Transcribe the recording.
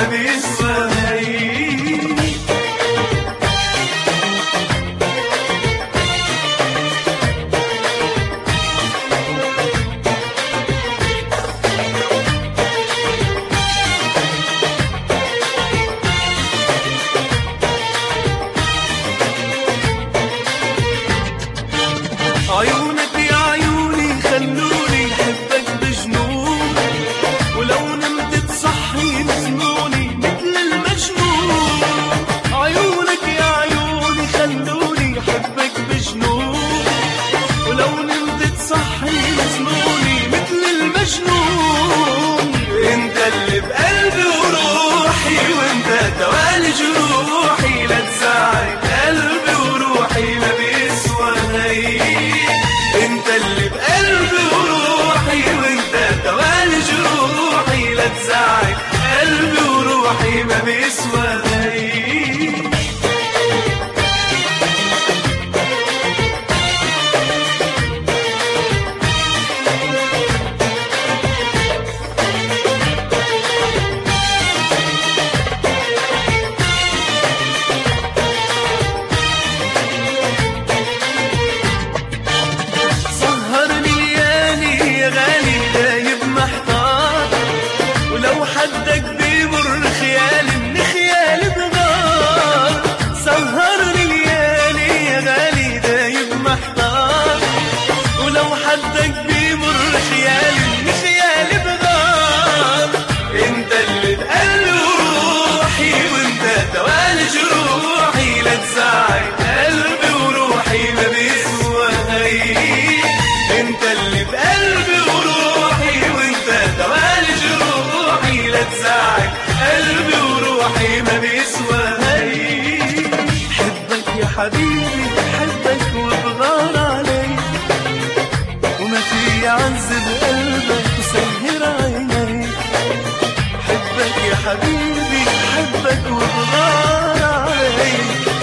بيسواي. عيونك يا عيوني خلوني احبك بجنون، ولو نمت تصحي مجنوني مثل المجنون. عيونك يا عيوني خلوني احبك بجنون، ولو نمت تصحي مجنوني مثل المجنون. انت اللي بقلبي وروحي، وانت دوالي جروحي، لا تزعل قلبي وروحي ما بيسواي. انت اللي بقلبي وروحي، وانت دوالي جروحي، لا تزعل قلبي وروحي ما بيسواي. حدك بيمر خيالي من خيالي بغار، سهرني ليالي يا غالي دايب محتار. ولو حدك بيمر خيالي من خيالي بغار. انت اللي بقلبي وروحي، وانت دوالي جروحي، لا تزعل قلبي وروحي ما بيسواي. انت اللي بقلبي وروحي، وانت دوالي جروحي، لا تزعل قلبي وروحي ما بيسواي. حبك يا حبيبي حبك وبغار عليك، وما في يعذب قلبك وسهر عينيك. حبك يا حبيبي حبك وبغار عليك،